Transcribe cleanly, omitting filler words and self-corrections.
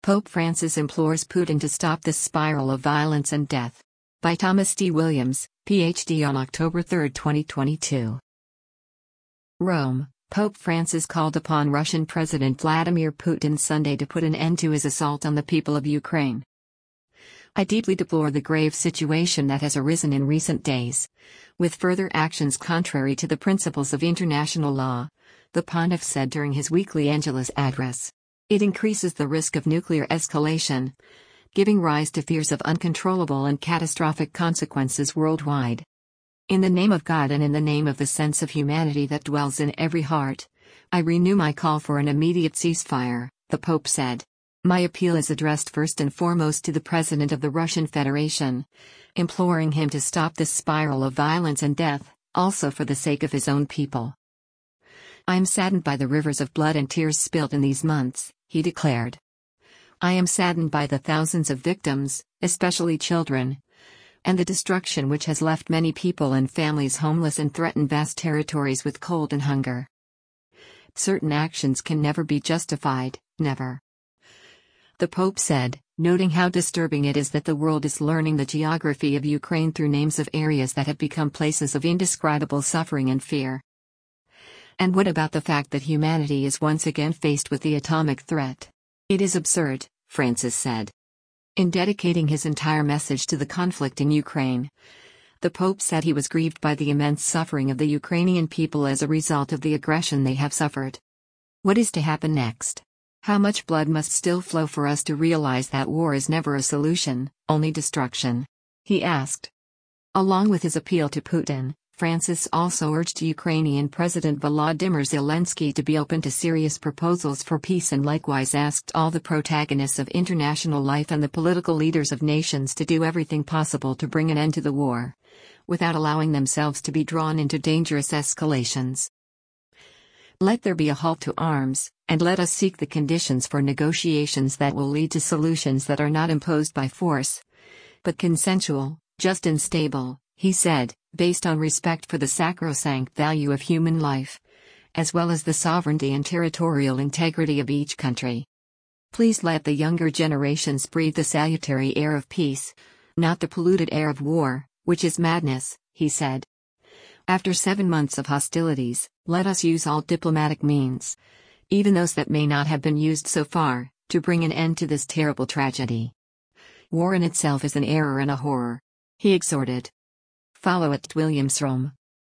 Pope Francis implores Putin to stop this spiral of violence and death. By Thomas D. Williams, Ph.D. on October 3, 2022. Rome, Pope Francis called upon Russian President Vladimir Putin Sunday to put an end to his assault on the people of Ukraine. I deeply deplore the grave situation that has arisen in recent days, with further actions contrary to the principles of international law, the pontiff said during his weekly Angelus address. It increases the risk of nuclear escalation, giving rise to fears of uncontrollable and catastrophic consequences worldwide. In the name of God and in the name of the sense of humanity that dwells in every heart, I renew my call for an immediate ceasefire, the Pope said. My appeal is addressed first and foremost to the President of the Russian Federation, imploring him to stop this spiral of violence and death, also for the sake of his own people. I am saddened by the rivers of blood and tears spilled in these months, he declared. I am saddened by the thousands of victims, especially children, and the destruction which has left many people and families homeless and threatened vast territories with cold and hunger. Certain actions can never be justified, never. The Pope said, noting how disturbing it is that the world is learning the geography of Ukraine through names of areas that have become places of indescribable suffering and fear. And what about the fact that humanity is once again faced with the atomic threat? It is absurd, Francis said. In dedicating his entire message to the conflict in Ukraine, the Pope said he was grieved by the immense suffering of the Ukrainian people as a result of the aggression they have suffered. What is to happen next? How much blood must still flow for us to realize that war is never a solution, only destruction? He asked. Along with his appeal to Putin, Francis also urged Ukrainian President Volodymyr Zelensky to be open to serious proposals for peace and likewise asked all the protagonists of international life and the political leaders of nations to do everything possible to bring an end to the war, without allowing themselves to be drawn into dangerous escalations. Let there be a halt to arms, and let us seek the conditions for negotiations that will lead to solutions that are not imposed by force, but consensual, just and stable, he said, based on respect for the sacrosanct value of human life, as well as the sovereignty and territorial integrity of each country. Please let the younger generations breathe the salutary air of peace, not the polluted air of war, which is madness, he said. After 7 months of hostilities, let us use all diplomatic means, even those that may not have been used so far, to bring an end to this terrible tragedy. War in itself is an error and a horror, he exhorted. Follow @WilliamsRome.